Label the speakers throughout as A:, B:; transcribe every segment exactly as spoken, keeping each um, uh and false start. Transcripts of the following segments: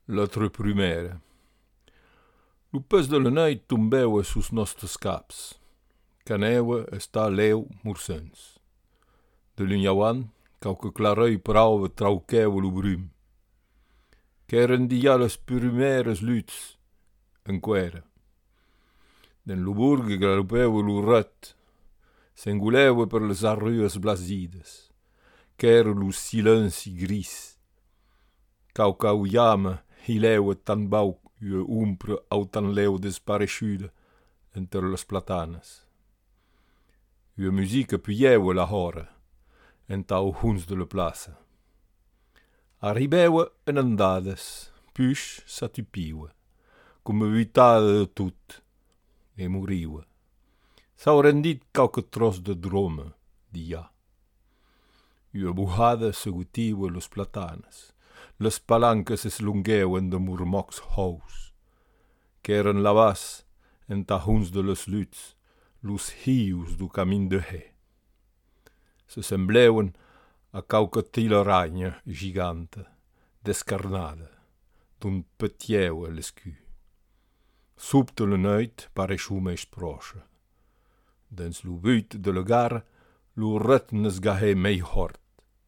A: l'altre prumère. Lu pes de la neit tombeua sus nostres caps. Caneua està leu mursens. De l'unyauan, quauque clarei prauva trauqueu lu brum. Qu'eren dia les prumères luts, enquera. Den lu burg galopeu lu ret, s'enguleu per les arrues blasides, qu'era lu silenci gris. Caucau llama hileu tan bau ua umpre au tan leu desparesciuda entre les platanes. Ua musica puieu la hora, entau huns de la plaça. Arribeua en andades, puix s'atupiua, come vitada de tot, e moriua. S'auren dit quauque tros de droma, dia. Ua buhada segutiva los platanes, les palancas es lungueuen de murmocs hous, qu'eren lavas, enta huns de les luts, los hius du camin de he. Se sembleuen a quauque tilaranya giganta, descarnada, d'un petieu a l'escu. Subte la neit paresciu més proche. Dins lu buit de la gara, lu ret n'esgahè mei hort.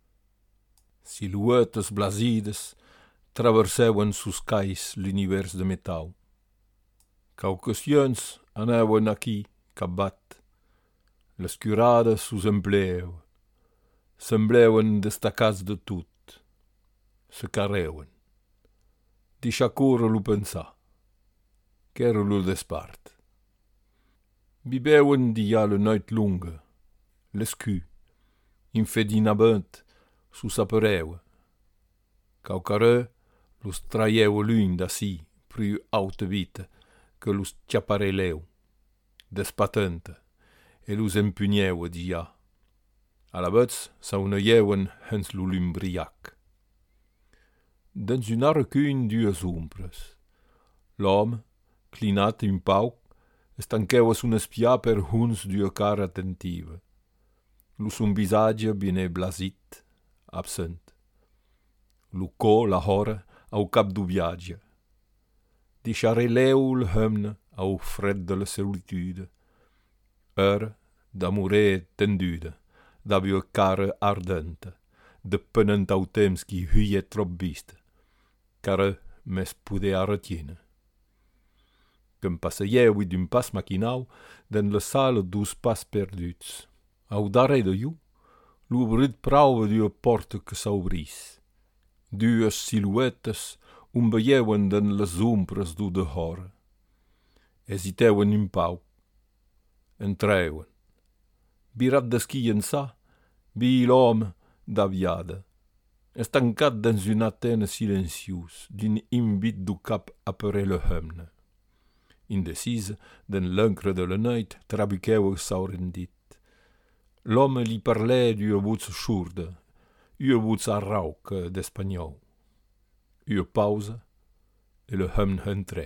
A: Siluetes blasides traverseuen sus cais l'univers de metau. Quauques jöns aneuen aquí cabat. L'escurada sus empleu. Sembleuen destacats de tot. Se careuen. Deixacura lu pensar. Qu'era lu despart. Bibeuen dia la noit lunga, l'escu, infedinabent sus apereua. Caucareu los traieu lun d'ací, priu auta vita, que los ciapareleu, despatenta, e los empugneu dia. A la vez s'auneieuen hens lu lumbriac. Dans un arrecun dues ombres. L'homme, clinat in pauc, estanqueu un espiar per huns d'ua cara attentiva. Lu sun visage bine blasit, absent. Lu co la hora au cap du viatge. Deixareleu le hemne au fred de la solitude. Heure d'amorer tenduda, d'avua cara ardenta, depenent au temps qui huie trop vista, cara mes pudea retiene. Qu'em passeieu d'un pas machinau den la sala dus pas perduts. Au darrere de iu, l'ubrit prauva d'ua porta que s'aubrís. Dues siluetes umbieuen den les ombres du de hora. Hesiteuen un pau. Entreuen. Birat d'esquí ençà, bi l'home d'aviada. Estancat dans un Atène silencius, d'un invit du cap apere le hemne. Indecise, den l'encre de la neit, trabuqueu s'auren dit. L'homme li parlè d'ua voz sourda, ua voz arrauca d'espagnol. Ua pausa, e le hemne entrè.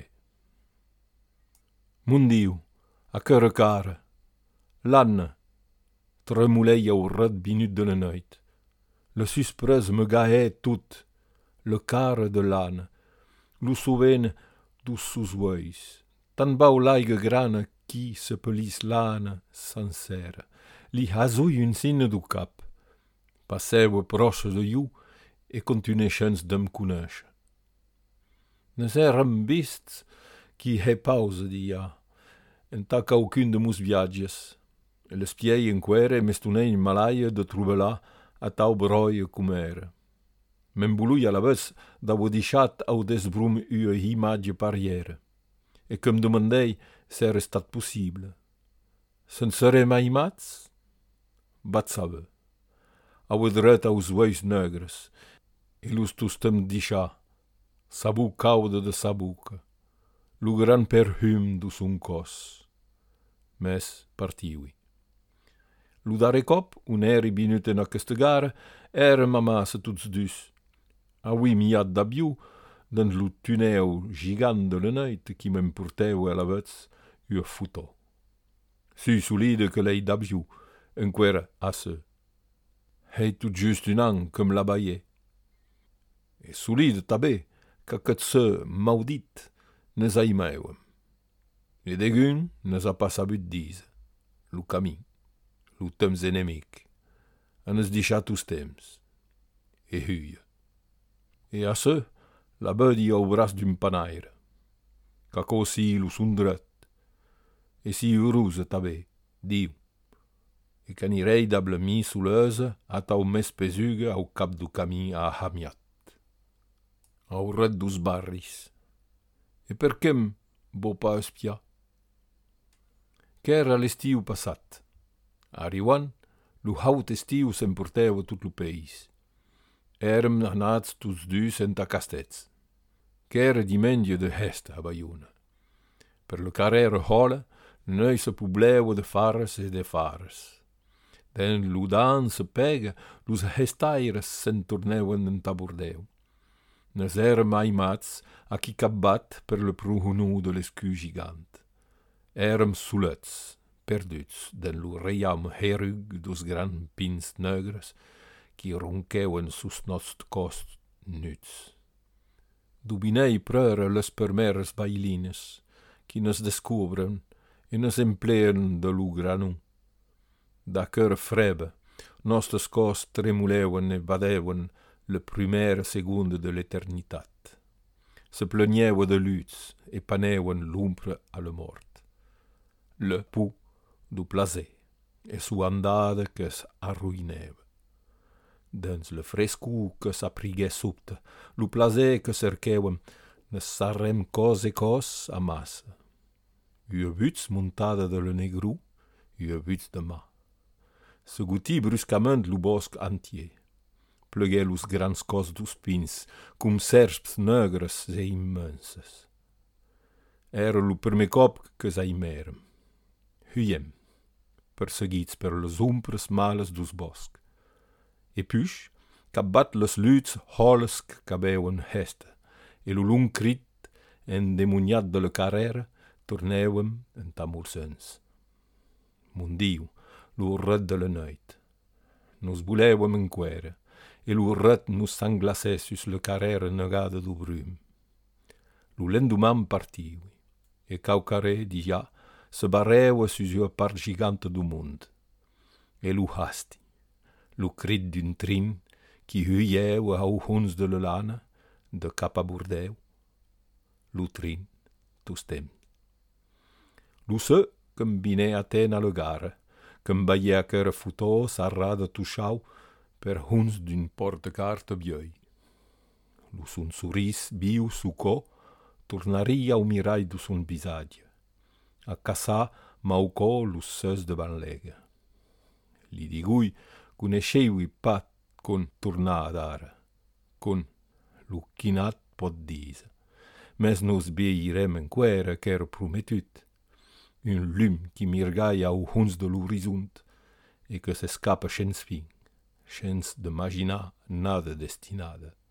A: Mon Diu, a cœur cara, l'Anna, tremoleia au red binut de la neit. Le suspres me gaè tout, le cara de l'Anna, lu soven dus sus ueis. Tan bau l'aiga grana qui se pelis l'ana sencera. Li hasui un signe du cap. Passeu proche de iu e continueixens d'em conèixer. Nes érem vists qui he pausa dia, enta caucun de mus viatges. E l'espiei enquere m'estunei malaia de trobar-la a tau broia cum era. M'embului a la vez d'au deixat au desbrum ua imatge pariera. E que em demandei s'era estat possible. Se'n serem aimats? Bat saber. Au dret aus ueis negres, e los tostem deixar, sabu cauda de sabuca, lu gran perhum du sun cos. Mes partiui. Lu dare cop, un eri binut en aquesta gara, era mamassa tuts dus. Avui miat d'abiu, dans lu tuneu gigant de la neit qui m'emporteu a la vez ua futò. Su solide que l'ei d'abiu, enquera a se. Hei tout just un an, comme la baie. E solide tabé, qu'aquet ce maudit nes aimeuem. E degun nes a pas sabut dize, lo camí, lo temps enemic, en es deixa tous temps, e huia. E a ce, la bedi au bras d'un panaire, qu'aco si lo sun dret, e si heureuse tabé, diu, e canirei d'able mi suleuze atau mes pesuga au cap du camí a hamiat. Au ret dus barris. E perquem bo pa espia? Qu'era l'estiu passat. Arriuan, lo haut estiu s'emporteu a tot lo país. Érem anats tous dus enta castets. Qu'era dimendio de hesta a Baiuna. Per lo carrera hola, noi se publeu de fares e de fares. Den l'udan se pega, los hestaires se'n torneuen en tabordeu. Nes érem aimats a qui cabbat per le pruhunu de l'escu gigant. Érem sulets, perduts den lo reiam herug dos gran pins negres qui ronqueuen sus nost cost nuts. Dubinei preur les permeres bailines, qui nes descubren e nes empleen de lo granu. Da cœur frebe, nostres cos tremuleuen e badeuen le primera seconde de l'eternitat. Se plenieu de luts e paneuen l'umpre a le mort. Le pu du plaser e su andada que s'arruineva. Dins le frescu que s'apriguè subte, lo plaser que cerqueuem, ne sarrem cos e cos a massa. Ua buts montada de le negru, ua buts de ma. Se guti bruscament lo bosc entier. Pleguè los grans cos dus pins, cum serps negres e immenses. Era lo primer cop que s'aimerem. Huiem, perseguits per les umpres males dus bosc. E puix, cabbat les luts holes qu'abeuen hesta, e lo lung crit endemoniat de le carrera torneuem en tamursens. Mundiu, lo ret de la noit. Nos buleuem en quera, e lo ret nos sanglacè sus le carrera negada du brum. Lo lenduman partiu, e caucarè di ja se barreua sus ua part giganta du mund. E lo hasti, lo crit d'un trin qui huieu au huns de la lana, de cap a bordeu. Lo trin, tus temps. Lo se qu'em binè aten a le gara, qu'em baia cœur futò s'arrada tuschau per huns d'un portecarte biei. Lo sun suris biu su co tornaria au mirai du sun bisadia, a cassà maucò los seus de banlega. Li digui conesceui pat con tornad ara, con lo chinat pot dise, mes nos beirem en quera qu'era prometut, un lum qui mirgaia au huns de l'orizunt e que s'escapa chens fin, chens de imaginar nada destinada.